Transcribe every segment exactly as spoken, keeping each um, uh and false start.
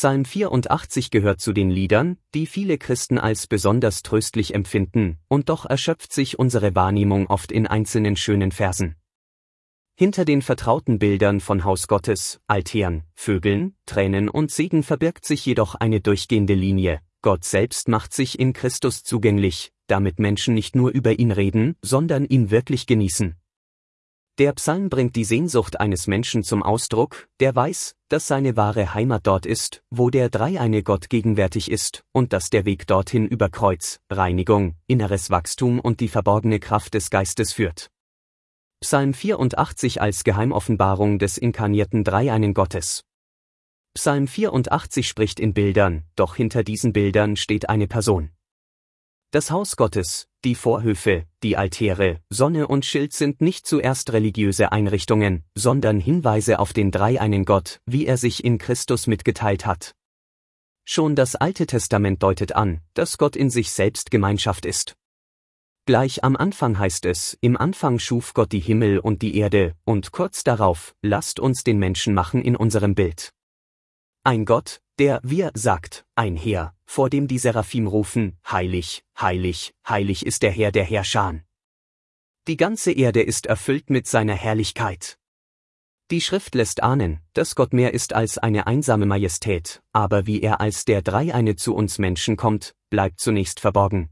Psalm vierundachtzig gehört zu den Liedern, die viele Christen als besonders tröstlich empfinden, und doch erschöpft sich unsere Wahrnehmung oft in einzelnen schönen Versen. Hinter den vertrauten Bildern von Haus Gottes, Altären, Vögeln, Tränen und Segen verbirgt sich jedoch eine durchgehende Linie. Gott selbst macht sich in Christus zugänglich, damit Menschen nicht nur über ihn reden, sondern ihn wirklich genießen. Der Psalm bringt die Sehnsucht eines Menschen zum Ausdruck, der weiß, dass seine wahre Heimat dort ist, wo der dreieine Gott gegenwärtig ist, und dass der Weg dorthin über Kreuz, Reinigung, inneres Wachstum und die verborgene Kraft des Geistes führt. Psalm vierundachtzig als Geheimoffenbarung des inkarnierten dreieinen Gottes. Psalm vierundachtzig spricht in Bildern, doch hinter diesen Bildern steht eine Person. Das Haus Gottes, die Vorhöfe, die Altäre, Sonne und Schild sind nicht zuerst religiöse Einrichtungen, sondern Hinweise auf den dreieinen Gott, wie er sich in Christus mitgeteilt hat. Schon das Alte Testament deutet an, dass Gott in sich selbst Gemeinschaft ist. Gleich am Anfang heißt es, im Anfang schuf Gott die Himmel und die Erde, und kurz darauf, lasst uns den Menschen machen in unserem Bild. Ein Gott, der, wie er sagt, ein Heer, vor dem die Seraphim rufen, heilig, heilig, heilig ist der Herr der Herrscher. Die ganze Erde ist erfüllt mit seiner Herrlichkeit. Die Schrift lässt ahnen, dass Gott mehr ist als eine einsame Majestät, aber wie er als der Dreieine zu uns Menschen kommt, bleibt zunächst verborgen.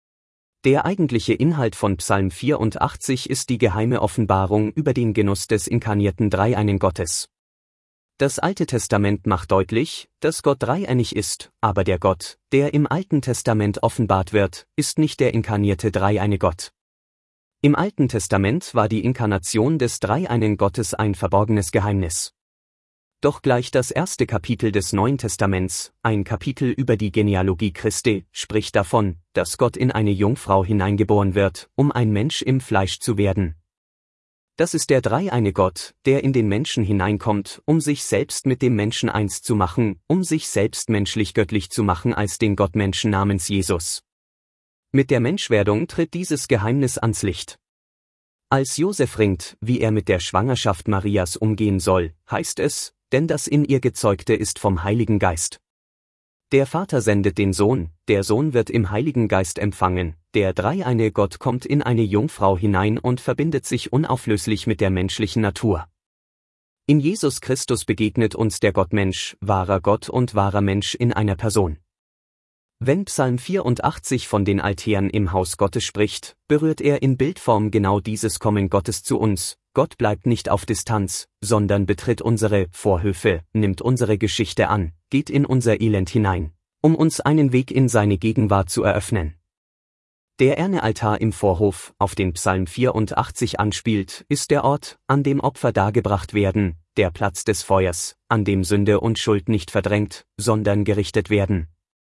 Der eigentliche Inhalt von Psalm vierundachtzig ist die geheime Offenbarung über den Genuss des inkarnierten dreieinen Gottes. Das Alte Testament macht deutlich, dass Gott dreieinig ist, aber der Gott, der im Alten Testament offenbart wird, ist nicht der inkarnierte dreieine Gott. Im Alten Testament war die Inkarnation des dreieinen Gottes ein verborgenes Geheimnis. Doch gleich das erste Kapitel des Neuen Testaments, ein Kapitel über die Genealogie Christi, spricht davon, dass Gott in eine Jungfrau hineingeboren wird, um ein Mensch im Fleisch zu werden. Das ist der dreieine Gott, der in den Menschen hineinkommt, um sich selbst mit dem Menschen eins zu machen, um sich selbst menschlich-göttlich zu machen als den Gottmenschen namens Jesus. Mit der Menschwerdung tritt dieses Geheimnis ans Licht. Als Josef ringt, wie er mit der Schwangerschaft Marias umgehen soll, heißt es, denn das in ihr Gezeugte ist vom Heiligen Geist. Der Vater sendet den Sohn, der Sohn wird im Heiligen Geist empfangen, der dreieine Gott kommt in eine Jungfrau hinein und verbindet sich unauflöslich mit der menschlichen Natur. In Jesus Christus begegnet uns der Gottmensch, wahrer Gott und wahrer Mensch in einer Person. Wenn Psalm vierundachtzig von den Altären im Haus Gottes spricht, berührt er in Bildform genau dieses Kommen Gottes zu uns. Gott bleibt nicht auf Distanz, sondern betritt unsere Vorhöfe, nimmt unsere Geschichte an, geht in unser Elend hinein, um uns einen Weg in seine Gegenwart zu eröffnen. Der Ernealtar im Vorhof, auf den Psalm vierundachtzig anspielt, ist der Ort, an dem Opfer dargebracht werden, der Platz des Feuers, an dem Sünde und Schuld nicht verdrängt, sondern gerichtet werden.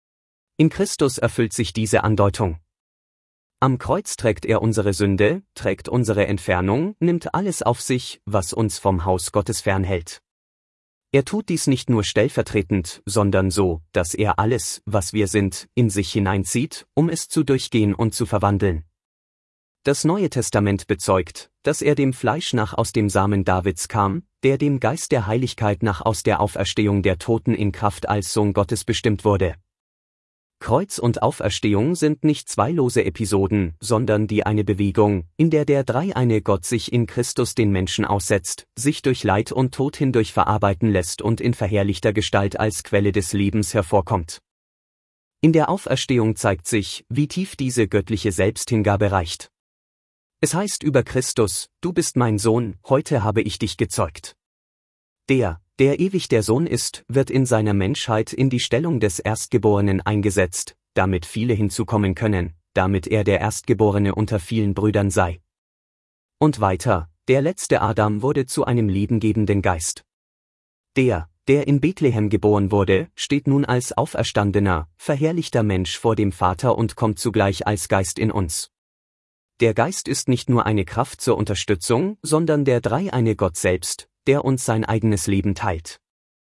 In Christus erfüllt sich diese Andeutung. Am Kreuz trägt er unsere Sünde, trägt unsere Entfernung, nimmt alles auf sich, was uns vom Haus Gottes fernhält. Er tut dies nicht nur stellvertretend, sondern so, dass er alles, was wir sind, in sich hineinzieht, um es zu durchgehen und zu verwandeln. Das Neue Testament bezeugt, dass er dem Fleisch nach aus dem Samen Davids kam, der dem Geist der Heiligkeit nach aus der Auferstehung der Toten in Kraft als Sohn Gottes bestimmt wurde. Kreuz und Auferstehung sind nicht zwei lose Episoden, sondern die eine Bewegung, in der der dreieine Gott sich in Christus den Menschen aussetzt, sich durch Leid und Tod hindurch verarbeiten lässt und in verherrlichter Gestalt als Quelle des Lebens hervorkommt. In der Auferstehung zeigt sich, wie tief diese göttliche Selbsthingabe reicht. Es heißt über Christus, du bist mein Sohn, heute habe ich dich gezeugt. Der, der ewig der Sohn ist, wird in seiner Menschheit in die Stellung des Erstgeborenen eingesetzt, damit viele hinzukommen können, damit er der Erstgeborene unter vielen Brüdern sei. Und weiter, der letzte Adam wurde zu einem lebengebenden Geist. Der, der in Bethlehem geboren wurde, steht nun als auferstandener, verherrlichter Mensch vor dem Vater und kommt zugleich als Geist in uns. Der Geist ist nicht nur eine Kraft zur Unterstützung, sondern der dreieine Gott selbst, der uns sein eigenes Leben teilt.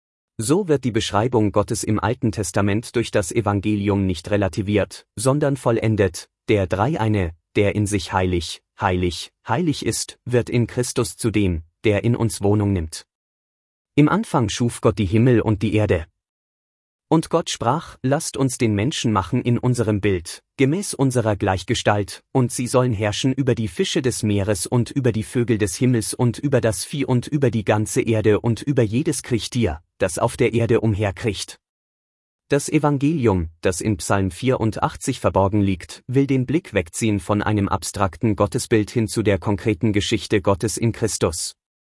So wird die Beschreibung Gottes im Alten Testament durch das Evangelium nicht relativiert, sondern vollendet. Der Dreieine, der in sich heilig, heilig, heilig ist, wird in Christus zu dem, der in uns Wohnung nimmt. Im Anfang schuf Gott die Himmel und die Erde. Und Gott sprach, lasst uns den Menschen machen in unserem Bild, gemäß unserer Gleichgestalt, und sie sollen herrschen über die Fische des Meeres und über die Vögel des Himmels und über das Vieh und über die ganze Erde und über jedes Kriechtier, das auf der Erde umherkriecht. Das Evangelium, das in Psalm vierundachtzig verborgen liegt, will den Blick wegziehen von einem abstrakten Gottesbild hin zu der konkreten Geschichte Gottes in Christus.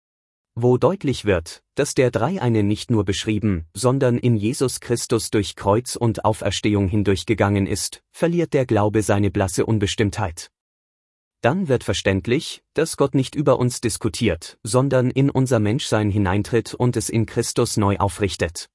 Wo deutlich wird, dass der Dreieine nicht nur beschrieben, sondern in Jesus Christus durch Kreuz und Auferstehung hindurchgegangen ist, verliert der Glaube seine blasse Unbestimmtheit. Dann wird verständlich, dass Gott nicht über uns diskutiert, sondern in unser Menschsein hineintritt und es in Christus neu aufrichtet.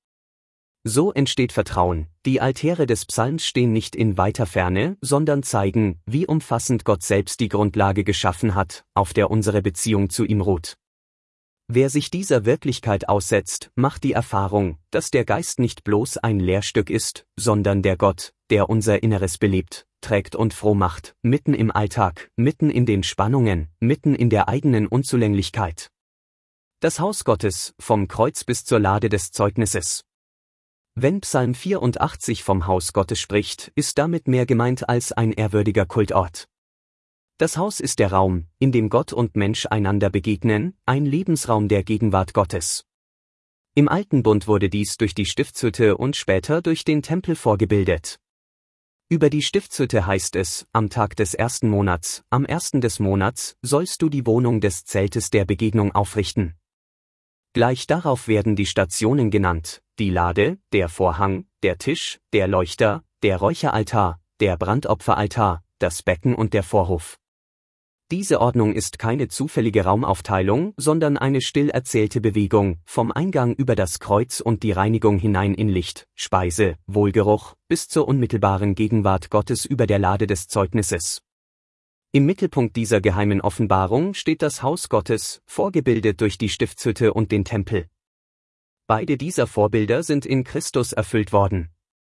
So entsteht Vertrauen, die Altäre des Psalms stehen nicht in weiter Ferne, sondern zeigen, wie umfassend Gott selbst die Grundlage geschaffen hat, auf der unsere Beziehung zu ihm ruht. Wer sich dieser Wirklichkeit aussetzt, macht die Erfahrung, dass der Geist nicht bloß ein Lehrstück ist, sondern der Gott, der unser Inneres belebt, trägt und froh macht, mitten im Alltag, mitten in den Spannungen, mitten in der eigenen Unzulänglichkeit. Das Haus Gottes, vom Kreuz bis zur Lade des Zeugnisses. Wenn Psalm vierundachtzig vom Haus Gottes spricht, ist damit mehr gemeint als ein ehrwürdiger Kultort. Das Haus ist der Raum, in dem Gott und Mensch einander begegnen, ein Lebensraum der Gegenwart Gottes. Im Alten Bund wurde dies durch die Stiftshütte und später durch den Tempel vorgebildet. Über die Stiftshütte heißt es, am Tag des ersten Monats, am ersten des Monats, sollst du die Wohnung des Zeltes der Begegnung aufrichten. Gleich darauf werden die Stationen genannt, die Lade, der Vorhang, der Tisch, der Leuchter, der Räucheraltar, der Brandopferaltar, das Becken und der Vorhof. Diese Ordnung ist keine zufällige Raumaufteilung, sondern eine still erzählte Bewegung, vom Eingang über das Kreuz und die Reinigung hinein in Licht, Speise, Wohlgeruch, bis zur unmittelbaren Gegenwart Gottes über der Lade des Zeugnisses. Im Mittelpunkt dieser geheimen Offenbarung steht das Haus Gottes, vorgebildet durch die Stiftshütte und den Tempel. Beide dieser Vorbilder sind in Christus erfüllt worden.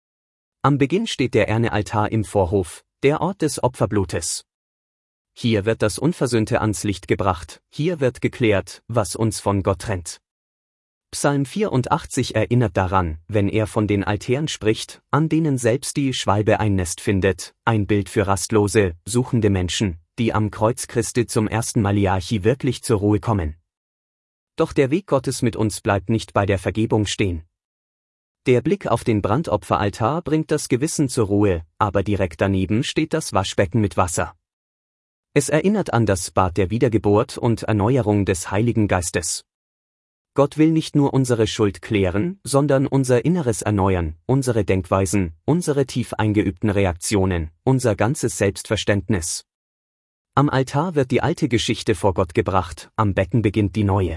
Am Beginn steht der Ernealtar im Vorhof, der Ort des Opferblutes. Hier wird das Unversöhnte ans Licht gebracht, hier wird geklärt, was uns von Gott trennt. Psalm vierundachtzig erinnert daran, wenn er von den Altären spricht, an denen selbst die Schwalbe ein Nest findet, ein Bild für rastlose, suchende Menschen, die am Kreuz Christi zum ersten Maliachi wirklich zur Ruhe kommen. Doch der Weg Gottes mit uns bleibt nicht bei der Vergebung stehen. Der Blick auf den Brandopferaltar bringt das Gewissen zur Ruhe, aber direkt daneben steht das Waschbecken mit Wasser. Es erinnert an das Bad der Wiedergeburt und Erneuerung des Heiligen Geistes. Gott will nicht nur unsere Schuld klären, sondern unser Inneres erneuern, unsere Denkweisen, unsere tief eingeübten Reaktionen, unser ganzes Selbstverständnis. Am Altar wird die alte Geschichte vor Gott gebracht, am Becken beginnt die neue.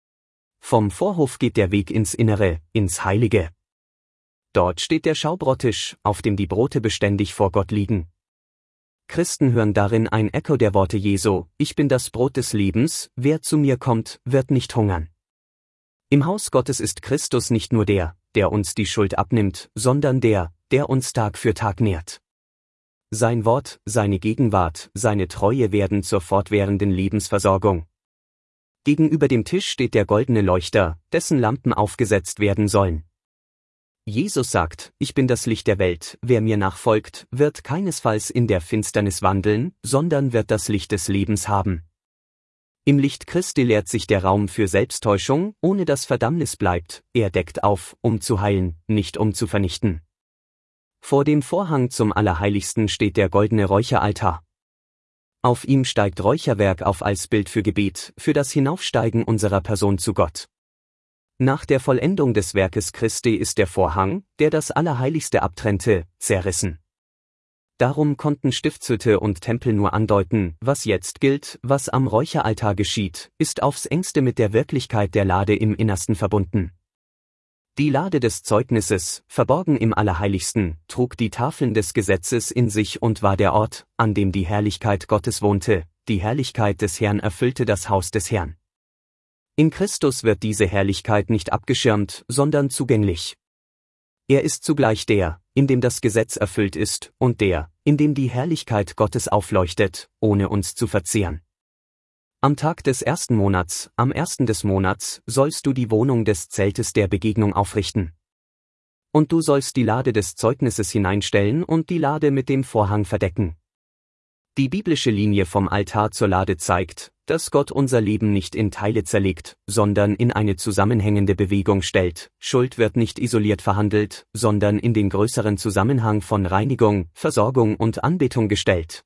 Vom Vorhof geht der Weg ins Innere, ins Heilige. Dort steht der Schaubrottisch, auf dem die Brote beständig vor Gott liegen. Christen hören darin ein Echo der Worte Jesu, ich bin das Brot des Lebens, wer zu mir kommt, wird nicht hungern. Im Haus Gottes ist Christus nicht nur der, der uns die Schuld abnimmt, sondern der, der uns Tag für Tag nährt. Sein Wort, seine Gegenwart, seine Treue werden zur fortwährenden Lebensversorgung. Gegenüber dem Tisch steht der goldene Leuchter, dessen Lampen aufgesetzt werden sollen. Jesus sagt, ich bin das Licht der Welt, wer mir nachfolgt, wird keinesfalls in der Finsternis wandeln, sondern wird das Licht des Lebens haben. Im Licht Christi leert sich der Raum für Selbsttäuschung, ohne dass Verdammnis bleibt, er deckt auf, um zu heilen, nicht um zu vernichten. Vor dem Vorhang zum Allerheiligsten steht der goldene Räucheraltar. Auf ihm steigt Räucherwerk auf als Bild für Gebet, für das Hinaufsteigen unserer Person zu Gott. Nach der Vollendung des Werkes Christi ist der Vorhang, der das Allerheiligste abtrennte, zerrissen. Darum konnten Stiftshütte und Tempel nur andeuten, was jetzt gilt, was am Räucheraltar geschieht, ist aufs engste mit der Wirklichkeit der Lade im Innersten verbunden. Die Lade des Zeugnisses, verborgen im Allerheiligsten, trug die Tafeln des Gesetzes in sich und war der Ort, an dem die Herrlichkeit Gottes wohnte, die Herrlichkeit des Herrn erfüllte das Haus des Herrn. In Christus wird diese Herrlichkeit nicht abgeschirmt, sondern zugänglich. Er ist zugleich der, in dem das Gesetz erfüllt ist, und der, in dem die Herrlichkeit Gottes aufleuchtet, ohne uns zu verzehren. Am Tag des ersten Monats, am ersten des Monats, sollst du die Wohnung des Zeltes der Begegnung aufrichten. Und du sollst die Lade des Zeugnisses hineinstellen und die Lade mit dem Vorhang verdecken. Die biblische Linie vom Altar zur Lade zeigt, dass Gott unser Leben nicht in Teile zerlegt, sondern in eine zusammenhängende Bewegung stellt. Schuld wird nicht isoliert verhandelt, sondern in den größeren Zusammenhang von Reinigung, Versorgung und Anbetung gestellt.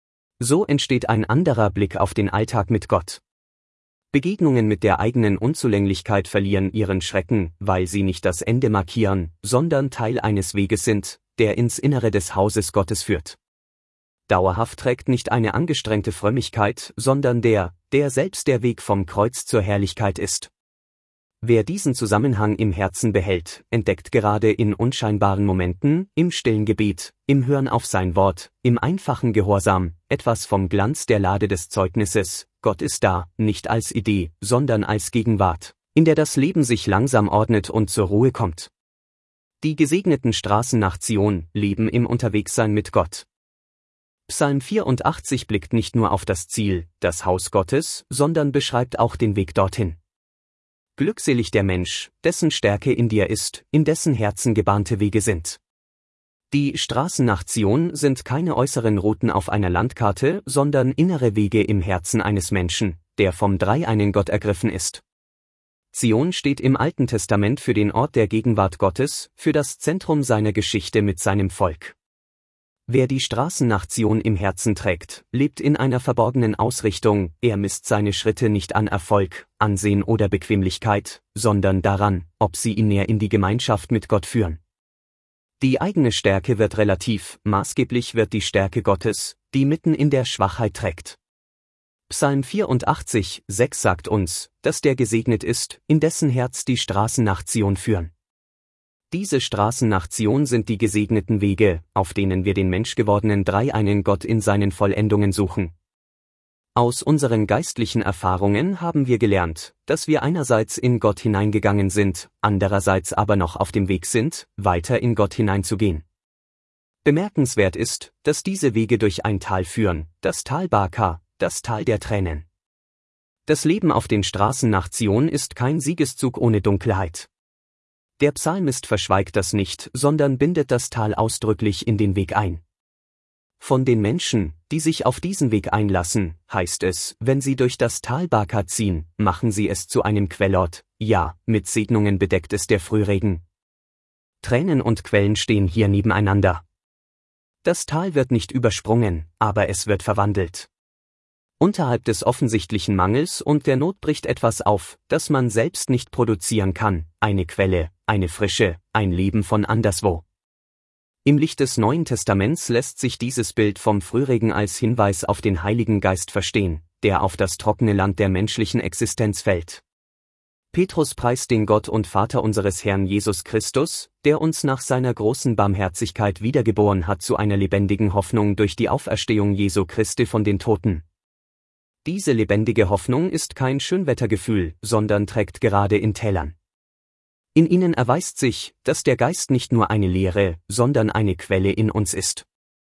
So entsteht ein anderer Blick auf den Alltag mit Gott. Begegnungen mit der eigenen Unzulänglichkeit verlieren ihren Schrecken, weil sie nicht das Ende markieren, sondern Teil eines Weges sind, der ins Innere des Hauses Gottes führt. Dauerhaft trägt nicht eine angestrengte Frömmigkeit, sondern der, der selbst der Weg vom Kreuz zur Herrlichkeit ist. Wer diesen Zusammenhang im Herzen behält, entdeckt gerade in unscheinbaren Momenten, im stillen Gebet, im Hören auf sein Wort, im einfachen Gehorsam, etwas vom Glanz der Lade des Zeugnisses. Gott ist da, nicht als Idee, sondern als Gegenwart, in der das Leben sich langsam ordnet und zur Ruhe kommt. Die gesegneten Straßen nach Zion leben im Unterwegssein mit Gott. Psalm vierundachtzig blickt nicht nur auf das Ziel, das Haus Gottes, sondern beschreibt auch den Weg dorthin. Glückselig der Mensch, dessen Stärke in dir ist, in dessen Herzen gebahnte Wege sind. Die Straßen nach Zion sind keine äußeren Routen auf einer Landkarte, sondern innere Wege im Herzen eines Menschen, der vom dreieinen Gott ergriffen ist. Zion steht im Alten Testament für den Ort der Gegenwart Gottes, für das Zentrum seiner Geschichte mit seinem Volk. Wer die Straßen nach Zion im Herzen trägt, lebt in einer verborgenen Ausrichtung, er misst seine Schritte nicht an Erfolg, Ansehen oder Bequemlichkeit, sondern daran, ob sie ihn näher in die Gemeinschaft mit Gott führen. Die eigene Stärke wird relativ, maßgeblich wird die Stärke Gottes, die mitten in der Schwachheit trägt. Psalm vierundachtzig, sechs sagt uns, dass der gesegnet ist, in dessen Herz die Straßen nach Zion führen. Diese Straßen nach Zion sind die gesegneten Wege, auf denen wir den menschgewordenen dreieinen Gott in seinen Vollendungen suchen. Aus unseren geistlichen Erfahrungen haben wir gelernt, dass wir einerseits in Gott hineingegangen sind, andererseits aber noch auf dem Weg sind, weiter in Gott hineinzugehen. Bemerkenswert ist, dass diese Wege durch ein Tal führen, das Tal Baka, das Tal der Tränen. Das Leben auf den Straßen nach Zion ist kein Siegeszug ohne Dunkelheit. Der Psalmist verschweigt das nicht, sondern bindet das Tal ausdrücklich in den Weg ein. Von den Menschen, die sich auf diesen Weg einlassen, heißt es, wenn sie durch das Tal Baka ziehen, machen sie es zu einem Quellort, ja, mit Segnungen bedeckt es der Frühregen. Tränen und Quellen stehen hier nebeneinander. Das Tal wird nicht übersprungen, aber es wird verwandelt. Unterhalb des offensichtlichen Mangels und der Not bricht etwas auf, das man selbst nicht produzieren kann, eine Quelle, eine Frische, ein Leben von anderswo. Im Licht des Neuen Testaments lässt sich dieses Bild vom Frühregen als Hinweis auf den Heiligen Geist verstehen, der auf das trockene Land der menschlichen Existenz fällt. Petrus preist den Gott und Vater unseres Herrn Jesus Christus, der uns nach seiner großen Barmherzigkeit wiedergeboren hat zu einer lebendigen Hoffnung durch die Auferstehung Jesu Christi von den Toten. Diese lebendige Hoffnung ist kein Schönwettergefühl, sondern trägt gerade in Tälern. In ihnen erweist sich, dass der Geist nicht nur eine Lehre, sondern eine Quelle in uns ist.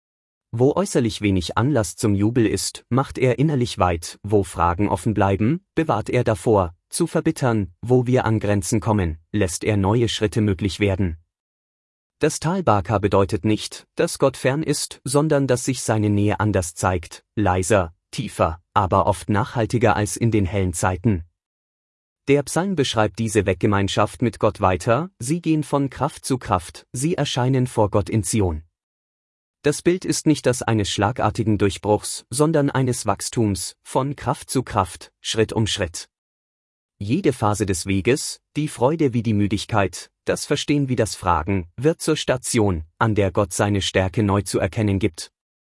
Wo äußerlich wenig Anlass zum Jubel ist, macht er innerlich weit, wo Fragen offen bleiben, bewahrt er davor, zu verbittern, wo wir an Grenzen kommen, lässt er neue Schritte möglich werden. Das Tal Baka bedeutet nicht, dass Gott fern ist, sondern dass sich seine Nähe anders zeigt, leiser, tiefer, aber oft nachhaltiger als in den hellen Zeiten. Der Psalm beschreibt diese Weggemeinschaft mit Gott weiter, sie gehen von Kraft zu Kraft, sie erscheinen vor Gott in Zion. Das Bild ist nicht das eines schlagartigen Durchbruchs, sondern eines Wachstums, von Kraft zu Kraft, Schritt um Schritt. Jede Phase des Weges, die Freude wie die Müdigkeit, das Verstehen wie das Fragen, wird zur Station, an der Gott seine Stärke neu zu erkennen gibt.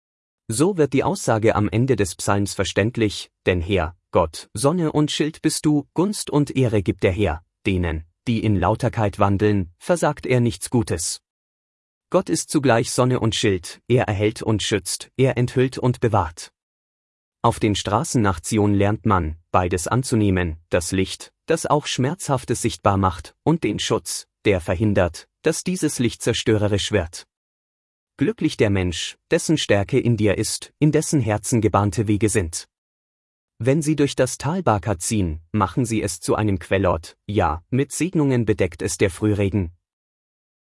So wird die Aussage am Ende des Psalms verständlich, denn Herr, Gott, Sonne und Schild bist du, Gunst und Ehre gibt der Herr, denen, die in Lauterkeit wandeln, versagt er nichts Gutes. Gott ist zugleich Sonne und Schild, er erhält und schützt, er enthüllt und bewahrt. Auf den Straßen nach Zion lernt man, beides anzunehmen, das Licht, das auch Schmerzhaftes sichtbar macht, und den Schutz, der verhindert, dass dieses Licht zerstörerisch wird. Glücklich der Mensch, dessen Stärke in dir ist, in dessen Herzen gebahnte Wege sind. Wenn sie durch das Tal Baka ziehen, machen sie es zu einem Quellort, ja, mit Segnungen bedeckt es der Frühregen.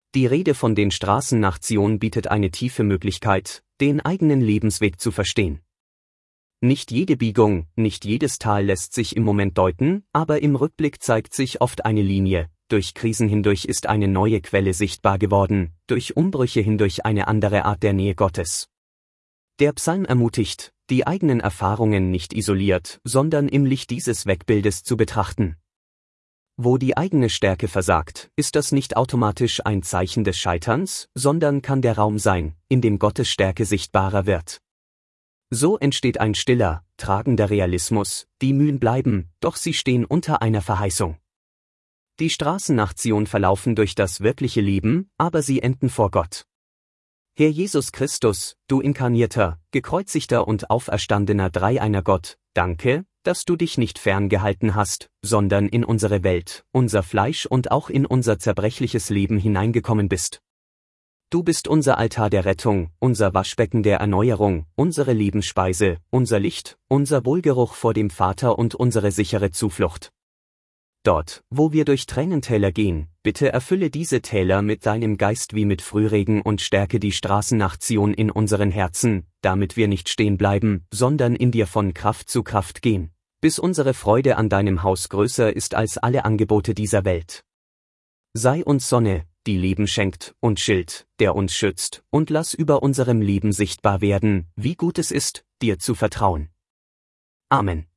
Die Rede von den Straßen nach Zion bietet eine tiefe Möglichkeit, den eigenen Lebensweg zu verstehen. Nicht jede Biegung, nicht jedes Tal lässt sich im Moment deuten, aber im Rückblick zeigt sich oft eine Linie. Durch Krisen hindurch ist eine neue Quelle sichtbar geworden, durch Umbrüche hindurch eine andere Art der Nähe Gottes. Der Psalm ermutigt, die eigenen Erfahrungen nicht isoliert, sondern im Licht dieses Wegbildes zu betrachten. Wo die eigene Stärke versagt, ist das nicht automatisch ein Zeichen des Scheiterns, sondern kann der Raum sein, in dem Gottes Stärke sichtbarer wird. So entsteht ein stiller, tragender Realismus, die Mühen bleiben, doch sie stehen unter einer Verheißung. Die Straßen nach Zion verlaufen durch das wirkliche Leben, aber sie enden vor Gott. Herr Jesus Christus, du inkarnierter, gekreuzigter und auferstandener Dreieiner Gott, danke, dass du dich nicht ferngehalten hast, sondern in unsere Welt, unser Fleisch und auch in unser zerbrechliches Leben hineingekommen bist. Du bist unser Altar der Rettung, unser Waschbecken der Erneuerung, unsere Lebensspeise, unser Licht, unser Wohlgeruch vor dem Vater und unsere sichere Zuflucht. Dort, wo wir durch Tränentäler gehen, bitte erfülle diese Täler mit deinem Geist wie mit Frühregen und stärke die Straßen nach Zion in unseren Herzen, damit wir nicht stehen bleiben, sondern in dir von Kraft zu Kraft gehen, bis unsere Freude an deinem Haus größer ist als alle Angebote dieser Welt. Sei uns Sonne, die Leben schenkt, und Schild, der uns schützt, und lass über unserem Leben sichtbar werden, wie gut es ist, dir zu vertrauen. Amen.